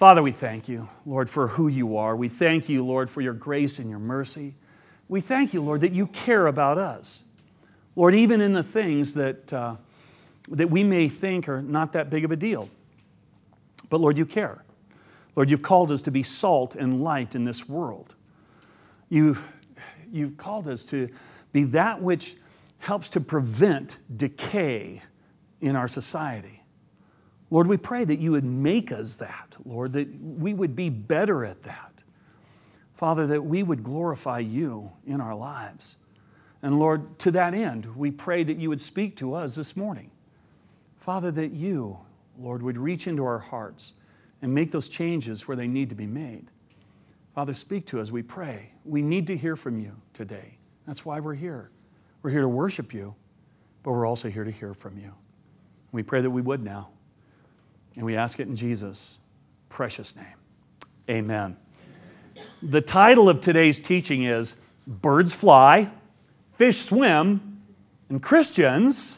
Father, we thank you, Lord, for who you are. We thank you, Lord, for your grace and your mercy. We thank you, Lord, that you care about us. Lord, even in the things that we may think are not that big of a deal. But Lord, you care. Lord, you've called us to be salt and light in this world. You've called us to be that which helps to prevent decay in our society. Lord, we pray that you would make us that, Lord, that we would be better at that. Father, that we would glorify you in our lives. And Lord, to that end, we pray that you would speak to us this morning. Father, that you, Lord, would reach into our hearts and make those changes where they need to be made. Father, speak to us, we pray. We need to hear from you today. That's why we're here. We're here to worship you, but we're also here to hear from you. We pray that we would now. And we ask it in Jesus' precious name. Amen. The title of today's teaching is Birds Fly, Fish Swim, and Christians.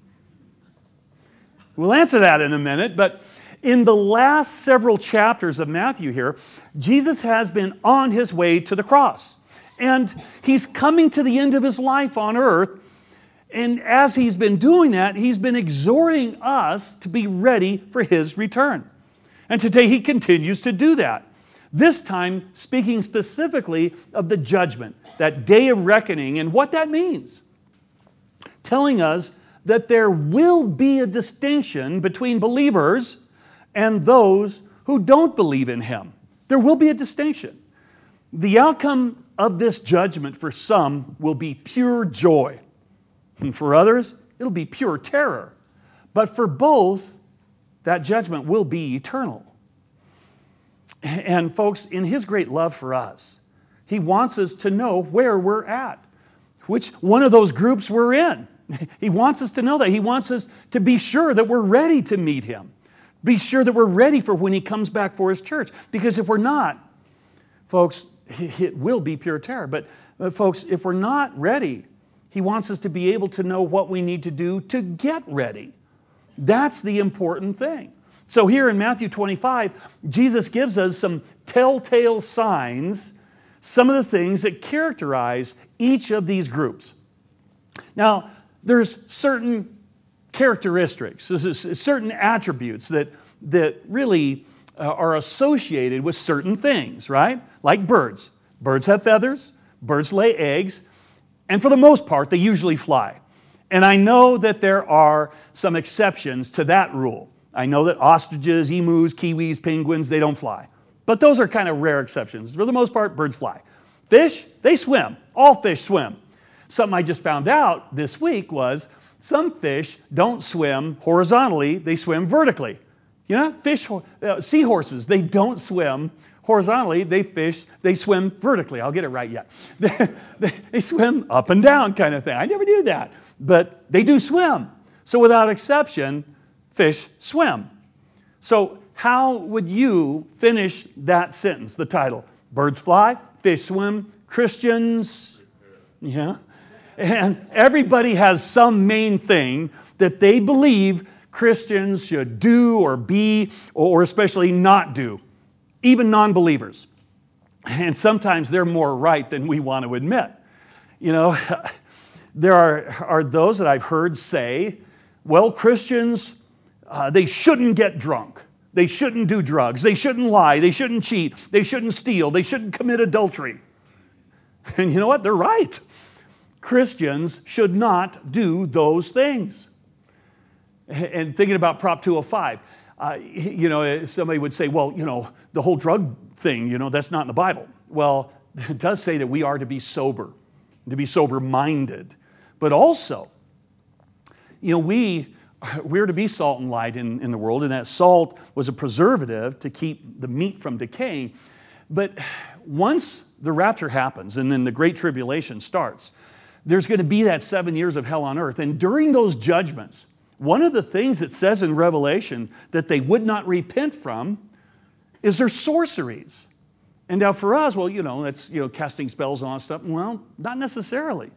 We'll answer that in a minute, but in the last several chapters of Matthew here, Jesus has been on his way to the cross. And he's coming to the end of his life on earth. And as he's been doing that, he's been exhorting us to be ready for his return. And today he continues to do that. This time speaking specifically of the judgment, that day of reckoning and what that means. Telling us that there will be a distinction between believers and those who don't believe in him. There will be a distinction. The outcome of this judgment for some will be pure joy. And for others, it'll be pure terror. But for both, that judgment will be eternal. And folks, in his great love for us, he wants us to know where we're at, which one of those groups we're in. He wants us to know that. He wants us to be sure that we're ready to meet him. Be sure that we're ready for when he comes back for his church. Because if we're not, folks, it will be pure terror. But folks, if we're not ready, he wants us to be able to know what we need to do to get ready. That's the important thing. So here in Matthew 25, Jesus gives us some telltale signs, some of the things that characterize each of these groups. Now, there's certain characteristics, certain attributes that really are associated with certain things, right? Like birds. Birds have feathers, birds lay eggs, and for the most part, they usually fly. And I know that there are some exceptions to that rule. I know that ostriches, emus, kiwis, penguins, they don't fly. But those are kind of rare exceptions. For the most part, birds fly. Fish, they swim. All fish swim. Something I just found out this week was some fish don't swim horizontally, they swim vertically. You know, seahorses, they don't swim horizontally, they swim vertically. I'll get it right yet. They swim up and down kind of thing. I never knew that, but they do swim. So without exception, fish swim. So how would you finish that sentence, the title? Birds fly, fish swim, Christians, yeah. And everybody has some main thing that they believe Christians should do or be, or especially not do. Even non-believers. And sometimes they're more right than we want to admit. You know, there are those that I've heard say, well, Christians, they shouldn't get drunk. They shouldn't do drugs. They shouldn't lie. They shouldn't cheat. They shouldn't steal. They shouldn't commit adultery. And you know what? They're right. Christians should not do those things. And thinking about Prop 205, somebody would say, well, the whole drug thing, that's not in the Bible. Well, it does say that we are to be sober-minded. But also, we're to be salt and light in the world, and that salt was a preservative to keep the meat from decaying. But once the rapture happens and then the Great Tribulation starts, there's going to be that 7 years of hell on earth. And during those judgments, one of the things that says in Revelation that they would not repent from is their sorceries. And now for us, well, that's, casting spells on stuff. Well, not necessarily.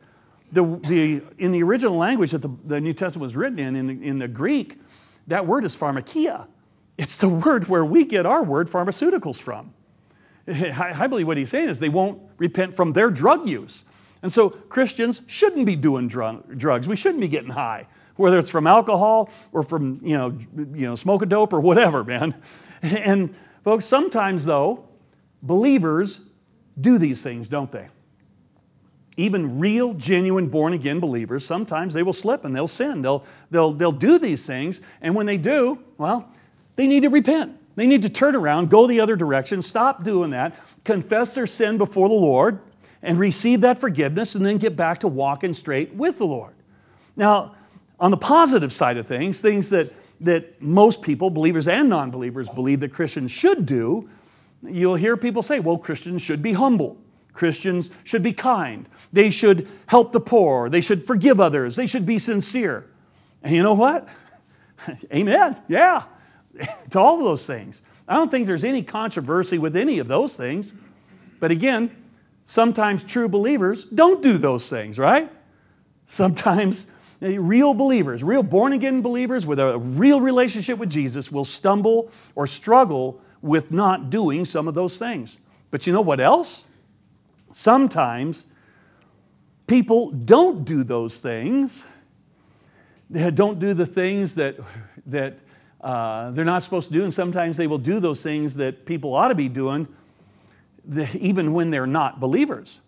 In the original language that the New Testament was written in the Greek, that word is pharmakia. It's the word where we get our word pharmaceuticals from. I believe what he's saying is they won't repent from their drug use. And so Christians shouldn't be doing drugs. We shouldn't be getting high, whether it's from alcohol or from, smoke a dope or whatever, man. And folks, sometimes though, believers do these things, don't they? Even real, genuine, born-again believers, sometimes they will slip and they'll sin. They'll do these things, and when they do, well, they need to repent. They need to turn around, go the other direction, stop doing that, confess their sin before the Lord, and receive that forgiveness, and then get back to walking straight with the Lord. Now, on the positive side of things that most people, believers and non-believers, believe that Christians should do, you'll hear people say, well, Christians should be humble. Christians should be kind. They should help the poor. They should forgive others. They should be sincere. And you know what? Amen. Yeah. To all of those things. I don't think there's any controversy with any of those things. But again, sometimes true believers don't do those things, right? Sometimes real believers, real born-again believers with a real relationship with Jesus will stumble or struggle with not doing some of those things. But you know what else? Sometimes people don't do those things. They don't do the things that they're not supposed to do, and sometimes they will do those things that people ought to be doing even when they're not believers.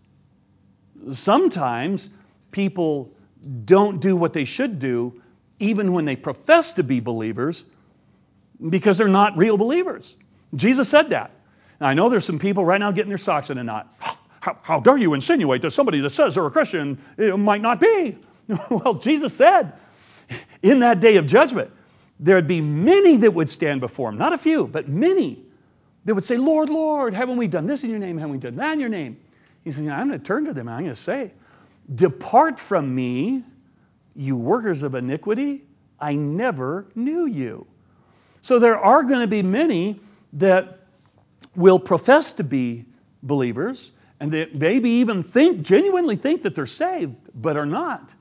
Sometimes people don't do what they should do even when they profess to be believers because they're not real believers. Jesus said that. And I know there's some people right now getting their socks in a knot. How dare you insinuate that somebody that says they're a Christian might not be? Well, Jesus said in that day of judgment, there'd be many that would stand before him. Not a few, but many that would say, Lord, Lord, haven't we done this in your name? Haven't we done that in your name? He said, I'm going to turn to them and I'm going to say, depart from me, you workers of iniquity. I never knew you. So there are going to be many that will profess to be believers and that maybe even genuinely think that they're saved, but are not.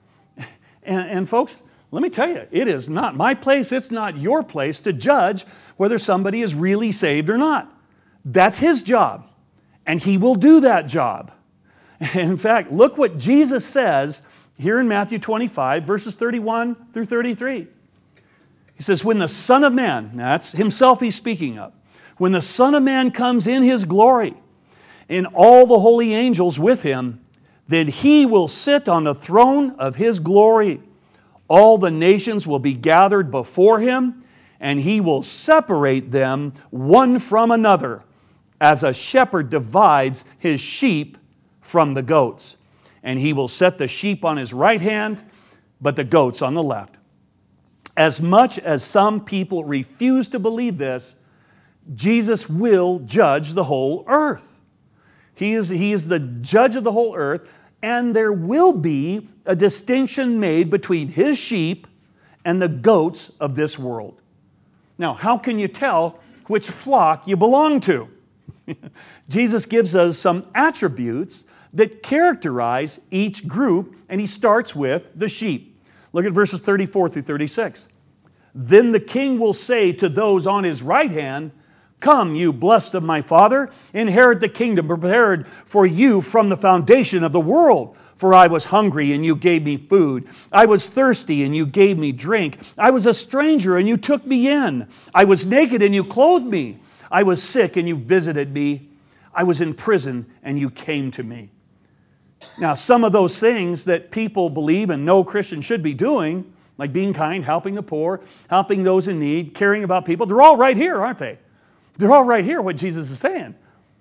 And folks, let me tell you, it is not my place, it's not your place to judge whether somebody is really saved or not. That's his job, and he will do that job. In fact, look what Jesus says here in Matthew 25, verses 31 through 33. He says, when the Son of Man, now that's himself he's speaking of, when the Son of Man comes in his glory, and all the holy angels with him, then he will sit on the throne of his glory. All the nations will be gathered before him, and he will separate them one from another, as a shepherd divides his sheep from the goats. And he will set the sheep on his right hand, but the goats on the left. As much as some people refuse to believe this, Jesus will judge the whole earth. He is the judge of the whole earth, and there will be a distinction made between his sheep and the goats of this world. Now, how can you tell which flock you belong to? Jesus gives us some attributes that characterize each group, and he starts with the sheep. Look at verses 34 through 36. Then the king will say to those on his right hand, come, you blessed of my Father, inherit the kingdom prepared for you from the foundation of the world. For I was hungry, and you gave me food. I was thirsty, and you gave me drink. I was a stranger, and you took me in. I was naked, and you clothed me. I was sick, and you visited me. I was in prison, and you came to me. Now, some of those things that people believe and know Christians should be doing, like being kind, helping the poor, helping those in need, caring about people, they're all right here, aren't they? They're all right here, what Jesus is saying.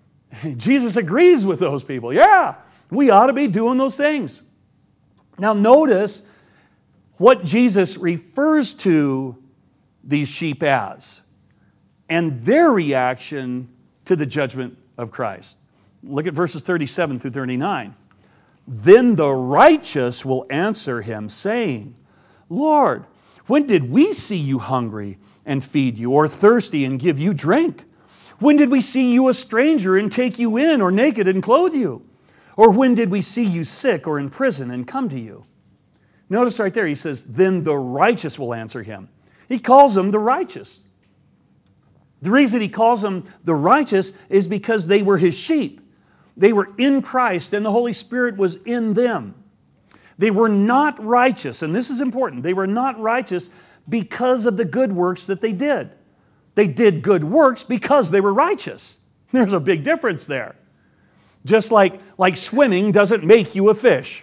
Jesus agrees with those people. Yeah, we ought to be doing those things. Now notice what Jesus refers to these sheep as and their reaction to the judgment of Christ. Look at verses 37 through 39. Then the righteous will answer him, saying, Lord, when did we see you hungry and feed you, or thirsty and give you drink? When did we see you a stranger and take you in, or naked and clothe you? Or when did we see you sick or in prison and come to you? Notice right there, he says, then the righteous will answer him. He calls them the righteous. The reason he calls them the righteous is because they were his sheep. They were in Christ and the Holy Spirit was in them. They were not righteous, and this is important, they were not righteous because of the good works that they did. They did good works because they were righteous. There's a big difference there. Just like swimming doesn't make you a fish.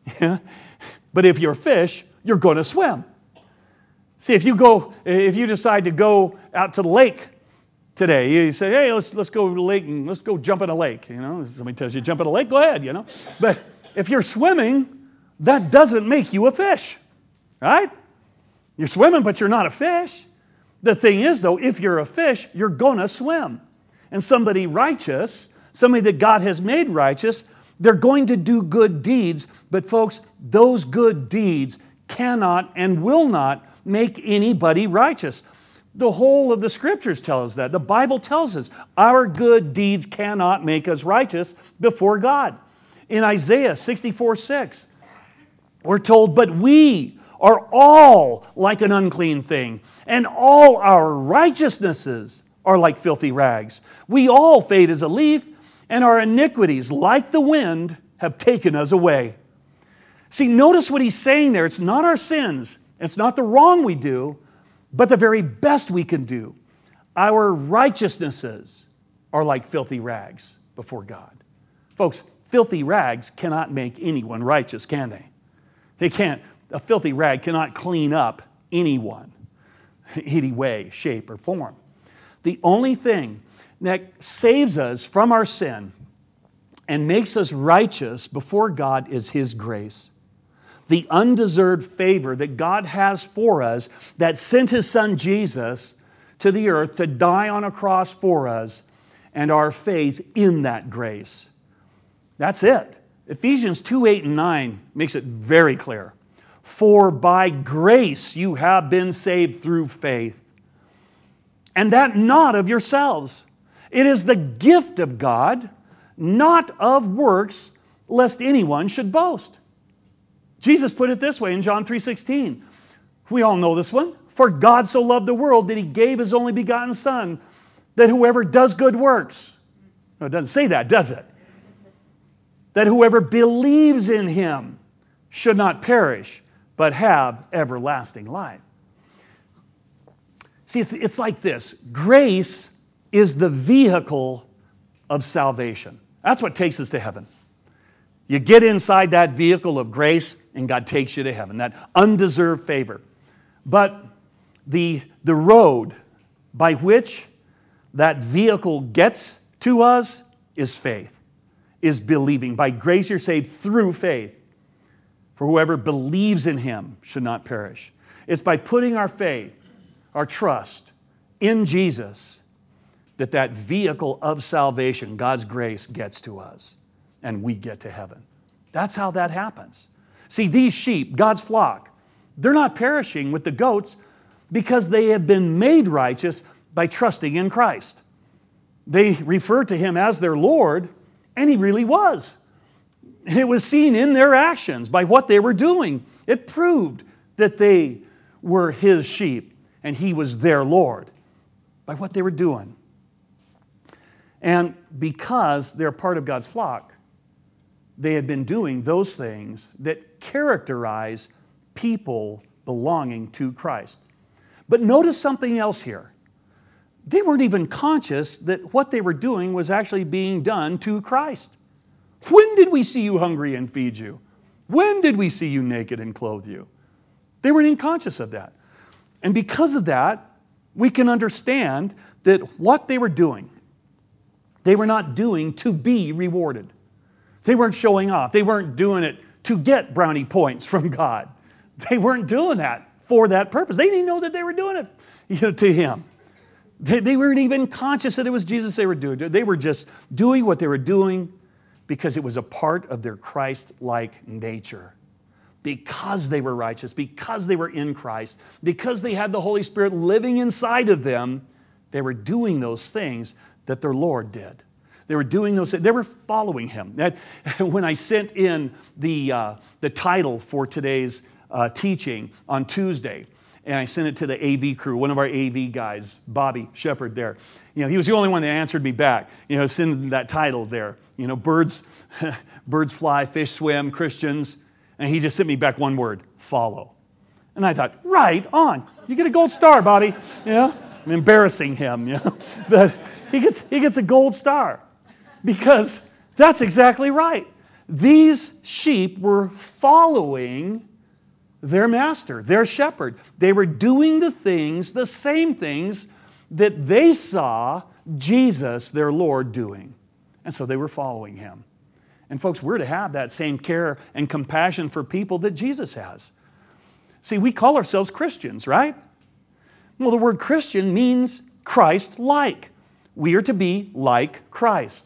But if you're a fish, you're going to swim. See, if you decide to go out to the lake today, you say, hey, let's go to the lake and let's go jump in a lake. Somebody tells you to jump in a lake, go ahead, But if you're swimming, that doesn't make you a fish, right? You're swimming, but you're not a fish. The thing is, though, if you're a fish, you're going to swim. And somebody righteous, somebody that God has made righteous, they're going to do good deeds. But folks, those good deeds cannot and will not make anybody righteous. The whole of the Scriptures tell us that. The Bible tells us our good deeds cannot make us righteous before God. In Isaiah 64:6, we're told, but we are all like an unclean thing, and all our righteousnesses are like filthy rags. We all fade as a leaf, and our iniquities, like the wind, have taken us away. See, notice what he's saying there. It's not our sins. It's not the wrong we do, but the very best we can do. Our righteousnesses are like filthy rags before God. Folks, filthy rags cannot make anyone righteous, can they? They can't. A filthy rag cannot clean up anyone, any way, shape, or form. The only thing that saves us from our sin and makes us righteous before God is His grace. The undeserved favor that God has for us that sent His Son Jesus to the earth to die on a cross for us, and our faith in that grace. That's it. Ephesians 2:8 and 9 makes it very clear. For by grace you have been saved through faith, and that not of yourselves. It is the gift of God, not of works, lest anyone should boast. Jesus put it this way in John 3:16. We all know this one. For God so loved the world that He gave His only begotten Son, that whoever does good works. No, it doesn't say that, does it? That whoever believes in Him should not perish, but have everlasting life. See, it's like this. Grace is the vehicle of salvation. That's what takes us to heaven. You get inside that vehicle of grace, and God takes you to heaven, that undeserved favor. But the road by which that vehicle gets to us is faith, is believing. By grace you're saved through faith. For whoever believes in Him should not perish. It's by putting our faith, our trust in Jesus, that vehicle of salvation, God's grace, gets to us and we get to heaven. That's how that happens. See, these sheep, God's flock, they're not perishing with the goats because they have been made righteous by trusting in Christ. They refer to Him as their Lord, and He really was. It was seen in their actions by what they were doing. It proved that they were His sheep and He was their Lord by what they were doing. And because they're part of God's flock, they had been doing those things that characterize people belonging to Christ. But notice something else here. They weren't even conscious that what they were doing was actually being done to Christ. When did we see you hungry and feed you? When did we see you naked and clothe you? They weren't even conscious of that. And because of that, we can understand that what they were doing, they were not doing to be rewarded. They weren't showing off. They weren't doing it to get brownie points from God. They weren't doing that for that purpose. They didn't know that they were doing it to Him. They weren't even conscious that it was Jesus they were doing. They were just doing what they were doing because it was a part of their Christ-like nature. Because they were righteous, because they were in Christ, because they had the Holy Spirit living inside of them, they were doing those things that their Lord did. They were doing those things. They were following Him. When I sent in the title for today's teaching on Tuesday, and I sent it to the AV crew, one of our AV guys, Bobby Shepard there. He was the only one that answered me back, sending that title there. Birds, birds fly, fish swim, Christians. And he just sent me back one word, follow. And I thought, right on. You get a gold star, Bobby. I'm embarrassing him, But he gets a gold star because that's exactly right. These sheep were following their master, their shepherd. They were doing the same things that they saw Jesus, their Lord, doing. And so they were following him. And folks, we're to have that same care and compassion for people that Jesus has. See, we call ourselves Christians, right? Well, the word Christian means Christ-like. We are to be like Christ.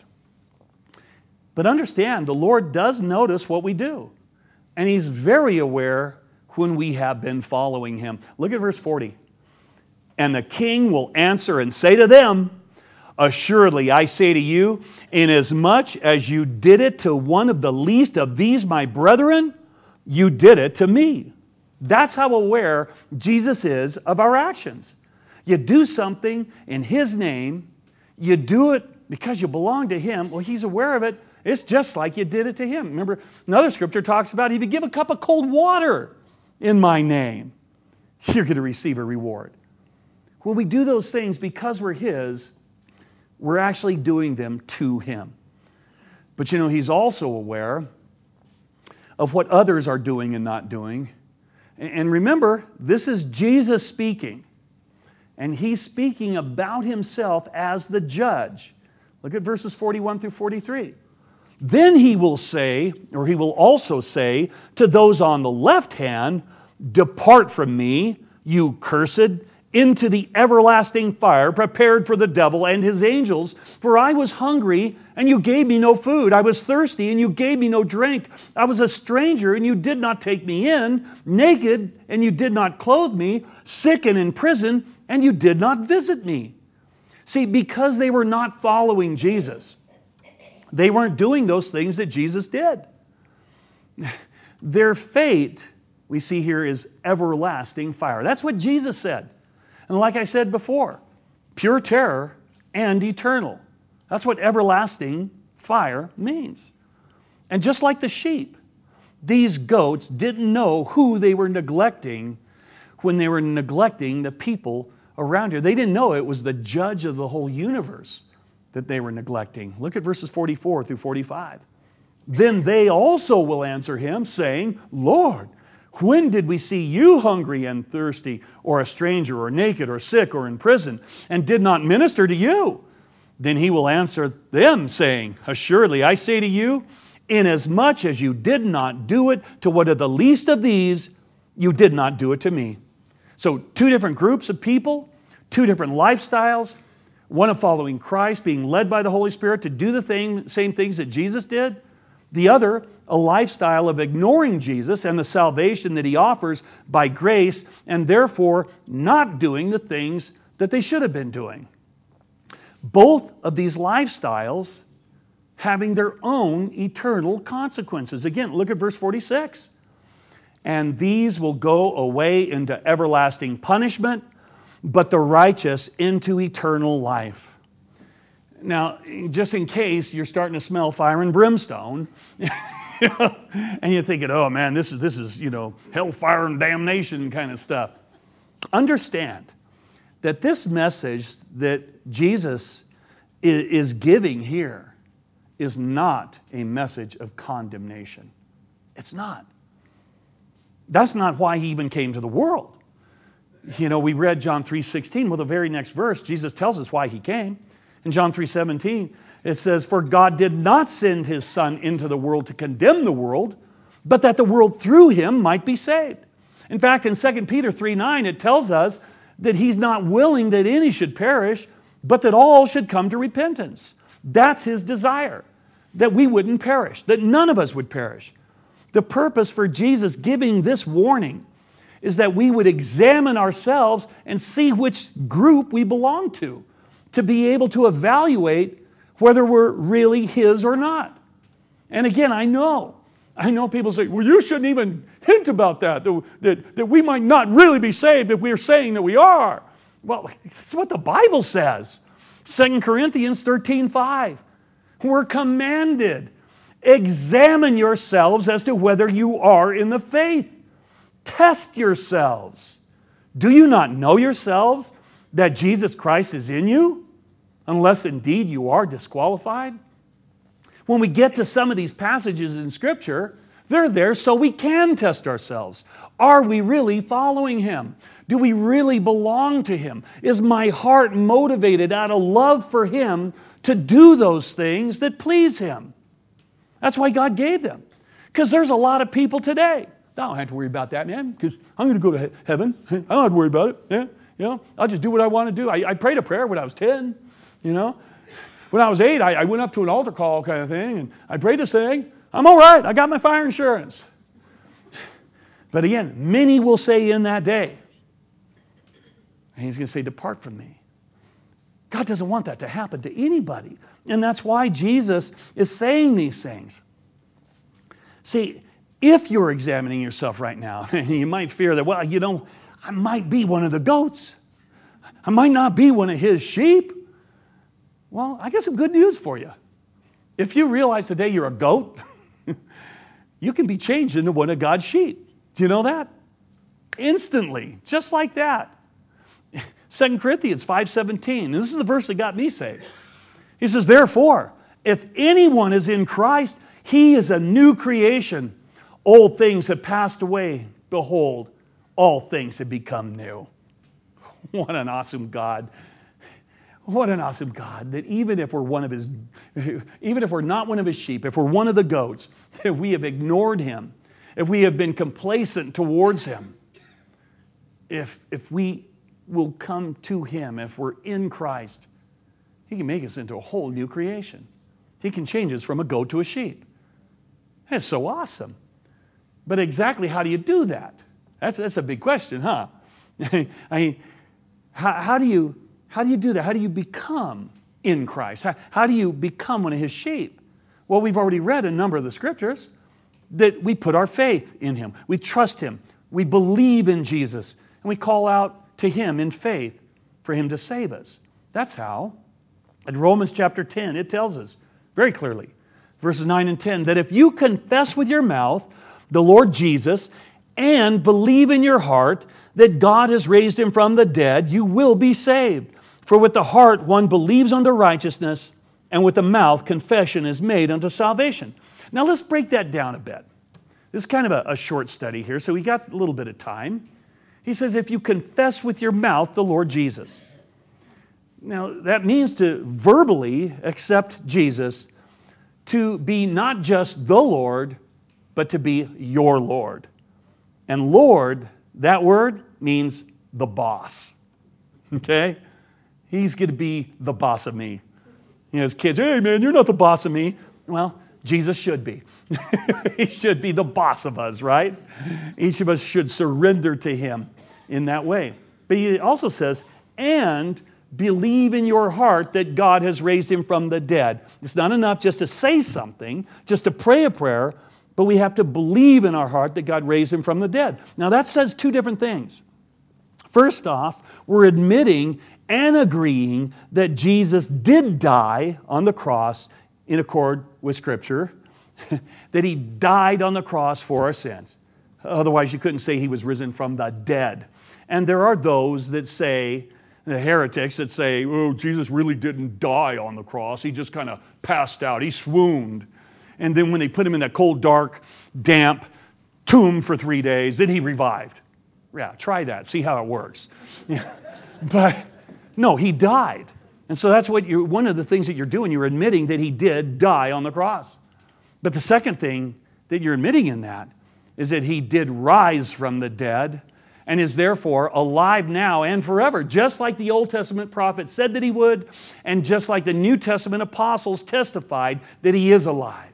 But understand, the Lord does notice what we do. And He's very aware when we have been following Him. Look at verse 40. And the king will answer and say to them, assuredly, I say to you, inasmuch as you did it to one of the least of these my brethren, you did it to me. That's how aware Jesus is of our actions. You do something in His name, you do it because you belong to Him. Well, He's aware of it. It's just like you did it to Him. Remember, another scripture talks about if you give a cup of cold water in my name, you're going to receive a reward. When we do those things because we're His, we're actually doing them to Him. But He's also aware of what others are doing and not doing. And remember, this is Jesus speaking. And He's speaking about Himself as the judge. Look at verses 41 through 43. Then He will say, or He will also say to those on the left hand, depart from me, you cursed, into the everlasting fire prepared for the devil and his angels. For I was hungry, and you gave me no food. I was thirsty, and you gave me no drink. I was a stranger, and you did not take me in. Naked, and you did not clothe me. Sick and in prison, and you did not visit me. See, because they were not following Jesus, they weren't doing those things that Jesus did. Their fate, we see here, is everlasting fire. That's what Jesus said. And like I said before, pure terror and eternal. That's what everlasting fire means. And just like the sheep, these goats didn't know who they were neglecting when they were neglecting the people around here. They didn't know it was the judge of the whole universe that they were neglecting. Look at verses 44 through 45. Then they also will answer him, saying, Lord, when did we see you hungry and thirsty, or a stranger, or naked, or sick, or in prison, and did not minister to you? Then he will answer them, saying, assuredly, I say to you, inasmuch as you did not do it to one of the least of these, you did not do it to me. So two different groups of people, two different lifestyles, one of following Christ, being led by the Holy Spirit to do the same things that Jesus did. The other, a lifestyle of ignoring Jesus and the salvation that He offers by grace, and therefore not doing the things that they should have been doing. Both of these lifestyles having their own eternal consequences. Again, look at verse 46. And these will go away into everlasting punishment, but the righteous into eternal life. Now, just in case you're starting to smell fire and brimstone, and you're thinking, oh man, this is hellfire and damnation kind of stuff. Understand that this message that Jesus is giving here is not a message of condemnation. It's not. That's not why He even came to the world. We read John 3:16. Well, the very next verse, Jesus tells us why He came. In John 3:17, it says, for God did not send His Son into the world to condemn the world, but that the world through Him might be saved. In fact, in 2 Peter 3:9, it tells us that He's not willing that any should perish, but that all should come to repentance. That's His desire, that we wouldn't perish, that none of us would perish. The purpose for Jesus giving this warning is that we would examine ourselves and see which group we belong to be able to evaluate whether we're really His or not. And again, I know I know people say, well, you shouldn't even hint about that we might not really be saved if we're saying that we are. Well, that's what the Bible says. 2 Corinthians 13:5. We're commanded, examine yourselves as to whether you are in the faith. Test yourselves. Do you not know yourselves that Jesus Christ is in you, unless indeed you are disqualified? When we get to some of these passages in Scripture, they're there so we can test ourselves. Are we really following Him? Do we really belong to Him? Is my heart motivated out of love for Him to do those things that please Him? That's why God gave them. Because there's a lot of people today. I don't have to worry about that, man, because I'm going to go to heaven. I don't have to worry about it. Yeah, I'll just do what I want to do. I prayed a prayer when I was 10, When I was 8, I went up to an altar call kind of thing, and I prayed this thing. I'm all right. I got my fire insurance. But again, many will say in that day, and He's going to say, depart from me. God doesn't want that to happen to anybody. And that's why Jesus is saying these things. See, if you're examining yourself right now, you might fear that, well, I might be one of the goats. I might not be one of His sheep. Well, I got some good news for you. If you realize today you're a goat, you can be changed into one of God's sheep. Do you know that? Instantly, just like that. 2 Corinthians 5:17. This is the verse that got me saved. He says, therefore, if anyone is in Christ, he is a new creation. Old things have passed away. Behold, all things have become new. What an awesome God. What an awesome God that even if we're not one of His sheep, if we're one of the goats, if we have ignored Him, if we have been complacent towards Him, if we will come to Him, if we're in Christ, He can make us into a whole new creation. He can change us from a goat to a sheep. That's so awesome. But exactly how do you do that? That's a big question, huh? I mean, how do you do that? How do you become in Christ? How do you become one of His sheep? Well, we've already read a number of the Scriptures that we put our faith in Him. We trust Him. We believe in Jesus. And we call out to Him in faith for Him to save us. That's how. In Romans chapter 10, it tells us very clearly, verses 9 and 10, that if you confess with your mouth the Lord Jesus and believe in your heart that God has raised Him from the dead, you will be saved. For with the heart one believes unto righteousness, and with the mouth confession is made unto salvation. Now let's break that down a bit. This is kind of a short study here, so we got a little bit of time. He says, if you confess with your mouth the Lord Jesus. Now, that means to verbally accept Jesus, to be not just the Lord, but to be your Lord. And Lord, that word means the boss. Okay? He's going to be the boss of me. His kids, hey man, you're not the boss of me. Well, Jesus should be. He should be the boss of us, right? Each of us should surrender to Him in that way. But He also says, and believe in your heart that God has raised Him from the dead. It's not enough just to say something, just to pray a prayer, but we have to believe in our heart that God raised Him from the dead. Now that says two different things. First off, we're admitting and agreeing that Jesus did die on the cross in accord with Scripture, that He died on the cross for our sins. Otherwise, you couldn't say He was risen from the dead. And there are those that say, the heretics that say, oh, Jesus really didn't die on the cross. He just kind of passed out. He swooned. And then when they put Him in that cold, dark, damp tomb for 3 days, then He revived. Yeah, try that. See how it works. Yeah. But no, He died. And so that's one of the things that you're doing. You're admitting that He did die on the cross. But the second thing that you're admitting in that is that He did rise from the dead and is therefore alive now and forever, just like the Old Testament prophet said that He would, and just like the New Testament apostles testified that He is alive.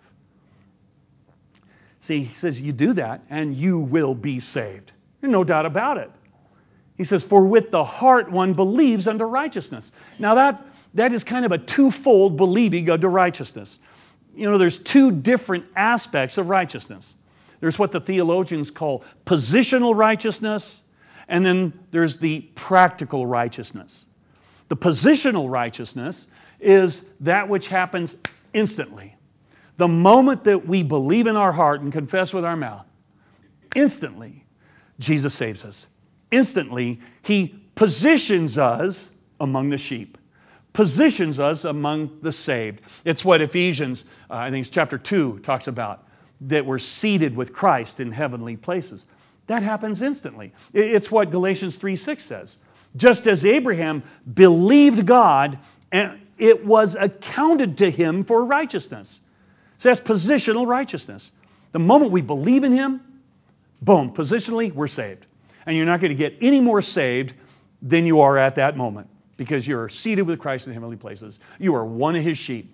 See, He says you do that and you will be saved. There's no doubt about it. He says, for with the heart one believes unto righteousness. Now that is kind of a twofold believing unto righteousness. there's two different aspects of righteousness. There's what the theologians call positional righteousness, and then there's the practical righteousness. The positional righteousness is that which happens instantly. The moment that we believe in our heart and confess with our mouth, instantly, Jesus saves us. Instantly, He positions us among the sheep. Positions us among the saved. It's what Ephesians, I think it's chapter 2, talks about, that we're seated with Christ in heavenly places. That happens instantly. It's what Galatians 3:6 says. Just as Abraham believed God, and it was accounted to him for righteousness. So that's positional righteousness. The moment we believe in Him, boom, positionally, we're saved. And you're not going to get any more saved than you are at that moment, because you're seated with Christ in heavenly places. You are one of His sheep.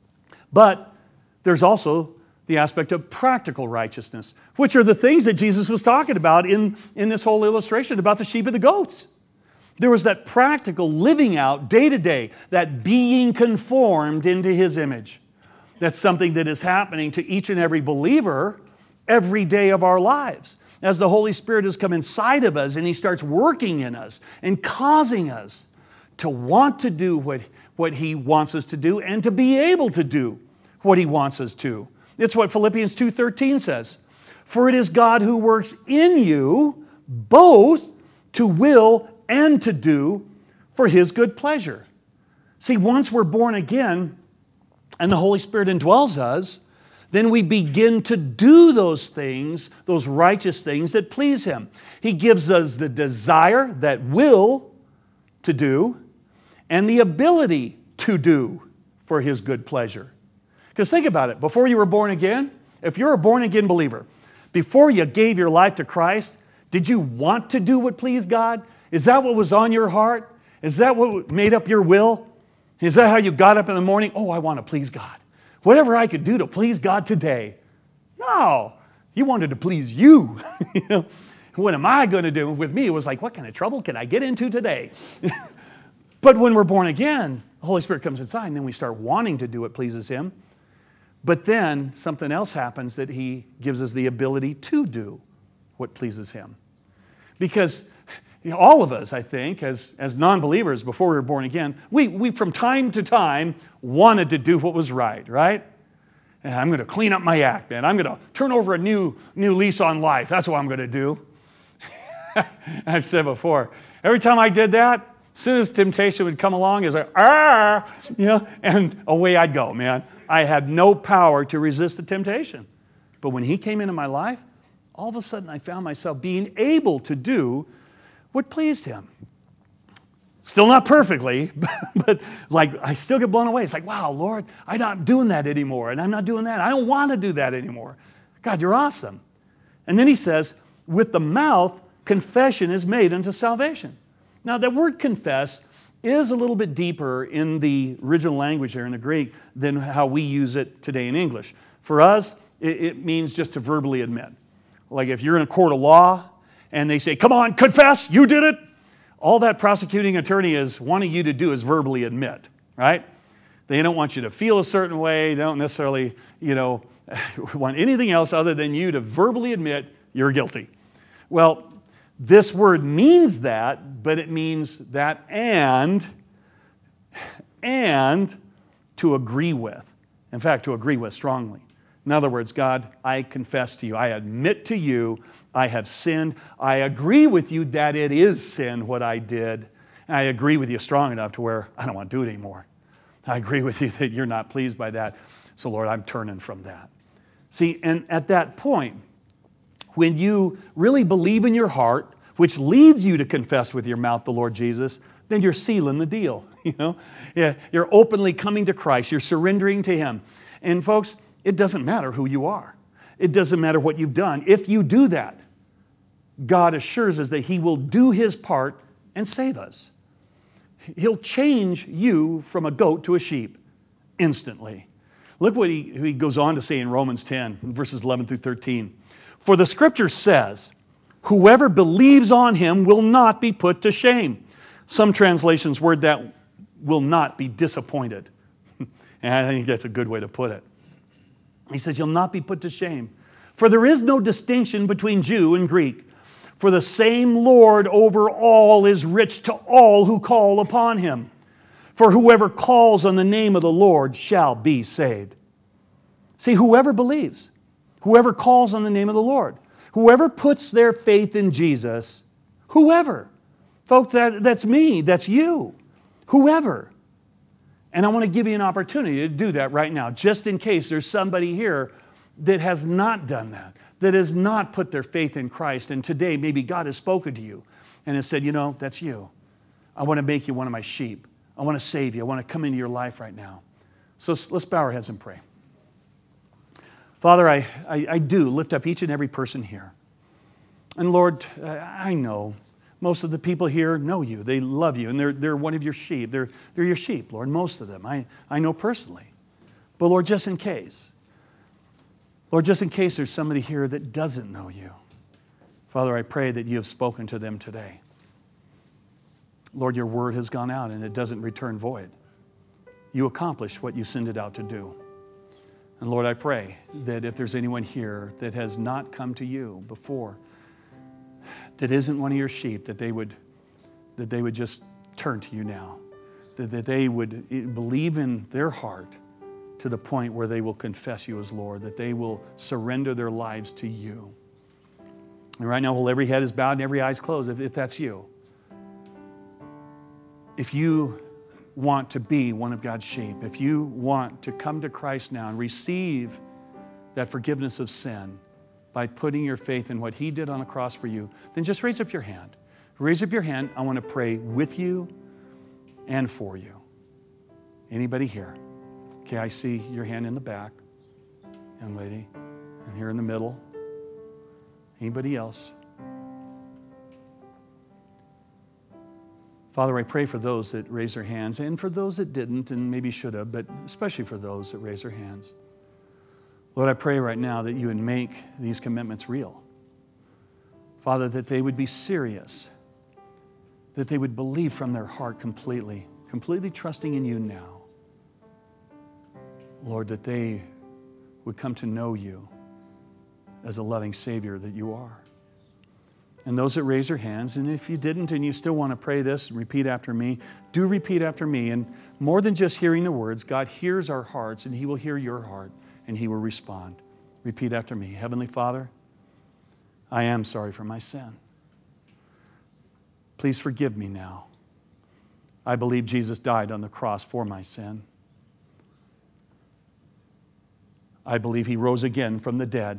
But there's also the aspect of practical righteousness, which are the things that Jesus was talking about in this whole illustration about the sheep and the goats. There was that practical living out day to day, that being conformed into His image. That's something that is happening to each and every believer every day of our lives. As the Holy Spirit has come inside of us and He starts working in us and causing us to want to do what He wants us to do and to be able to do what He wants us to. It's what Philippians 2:13 says. For it is God who works in you both to will and to do for His good pleasure. See, once we're born again and the Holy Spirit indwells us, then we begin to do those things, those righteous things that please Him. He gives us the desire, that will to do, and the ability to do for His good pleasure. Because think about it, before you were born again, if you're a born again believer, before you gave your life to Christ, did you want to do what pleased God? Is that what was on your heart? Is that what made up your will? Is that how you got up in the morning? Oh, I want to please God. Whatever I could do to please God today. No, He wanted to please you. What am I going to do? With me, it was like, what kind of trouble can I get into today? But when we're born again, the Holy Spirit comes inside, and then we start wanting to do what pleases Him. But then something else happens, that He gives us the ability to do what pleases Him. Because all of us, I think, as non-believers before we were born again, we from time to time wanted to do what was right? And I'm going to clean up my act, man. I'm going to turn over a new lease on life. That's what I'm going to do. I've said before, every time I did that, as soon as temptation would come along, it's like, and away I'd go, man. I had no power to resist the temptation. But when He came into my life, all of a sudden I found myself being able to do what pleased Him. Still not perfectly, but like I still get blown away. It's like, wow, Lord, I'm not doing that anymore, and I'm not doing that. I don't want to do that anymore. God, You're awesome. And then He says, with the mouth, confession is made unto salvation. Now, that word confess is a little bit deeper in the original language there in the Greek than how we use it today in English. For us, it means just to verbally admit. Like if you're in a court of law and they say, come on, confess, you did it. All that prosecuting attorney is wanting you to do is verbally admit, right? They don't want you to feel a certain way. They don't necessarily, want anything else other than you to verbally admit you're guilty. Well, this word means that, but it means that and to agree with. In fact, to agree with strongly. In other words, God, I confess to You. I admit to You I have sinned. I agree with You that it is sin what I did. And I agree with You strong enough to where I don't want to do it anymore. I agree with You that You're not pleased by that. So Lord, I'm turning from that. See, and at that point, when you really believe in your heart, which leads you to confess with your mouth the Lord Jesus, then you're sealing the deal. You're openly coming to Christ. You're surrendering to Him. And folks, it doesn't matter who you are. It doesn't matter what you've done. If you do that, God assures us that He will do His part and save us. He'll change you from a goat to a sheep instantly. Look what he goes on to say in Romans 10, verses 11 through 13. For the Scripture says, whoever believes on Him will not be put to shame. Some translations word that will not be disappointed. And I think that's a good way to put it. He says, you'll not be put to shame. For there is no distinction between Jew and Greek. For the same Lord over all is rich to all who call upon him. For whoever calls on the name of the Lord shall be saved. See, whoever believes, whoever calls on the name of the Lord, whoever puts their faith in Jesus, whoever. Folks, that's me, that's you, whoever. And I want to give you an opportunity to do that right now, just in case there's somebody here that has not done that has not put their faith in Christ. And today, maybe God has spoken to you and has said, you know, that's you. I want to make you one of my sheep. I want to save you. I want to come into your life right now. So let's bow our heads and pray. Father, I do lift up each and every person here. And Lord, I know most of the people here know you. They love you, and they're one of your sheep. They're your sheep, Lord, most of them. I know personally. But Lord, just in case. Lord, just in case there's somebody here that doesn't know you. Father, I pray that you have spoken to them today. Lord, your word has gone out and it doesn't return void. You accomplish what you send it out to do. And Lord, I pray that if there's anyone here that has not come to you before, that isn't one of your sheep, that they would just turn to you now. That they would believe in their heart to the point where they will confess you as Lord, that they will surrender their lives to you. And right now, while every head is bowed and every eye is closed, if that's you, if you want to be one of God's sheep, if you want to come to Christ now and receive that forgiveness of sin by putting your faith in what He did on the cross for you, then just raise up your hand. Raise up your hand. I want to pray with you and for you. Anybody here? Okay, I see your hand in the back, young lady, and here in the middle. Anybody else? Father, I pray for those that raise their hands and for those that didn't and maybe should have, but especially for those that raise their hands. Lord, I pray right now that you would make these commitments real. Father, that they would be serious, that they would believe from their heart completely trusting in you now. Lord, that they would come to know you as a loving Savior that you are. And those that raise their hands, and if you didn't and you still want to pray this, repeat after me, do repeat after me. And more than just hearing the words, God hears our hearts and He will hear your heart and He will respond. Repeat after me. Heavenly Father, I am sorry for my sin. Please forgive me now. I believe Jesus died on the cross for my sin. I believe He rose again from the dead.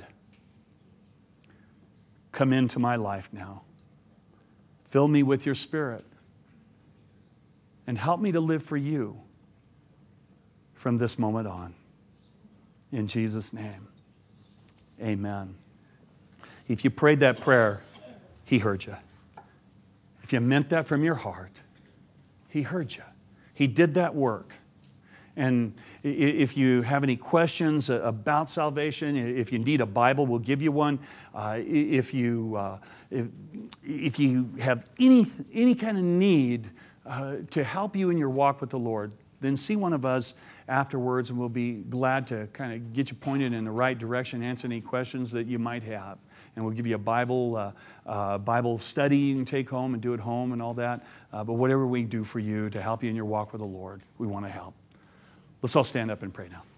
Come into my life now. Fill me with your Spirit. And help me to live for you from this moment on. In Jesus' name, amen. If you prayed that prayer, He heard you. If you meant that from your heart, He heard you. He did that work. And if you have any questions about salvation, if you need a Bible, we'll give you one. If you have any kind of need to help you in your walk with the Lord, then see one of us afterwards, and we'll be glad to kind of get you pointed in the right direction, answer any questions that you might have. And we'll give you a Bible study you can take home and do at home and all that. But whatever we do for you to help you in your walk with the Lord, we want to help. Let's all stand up and pray now.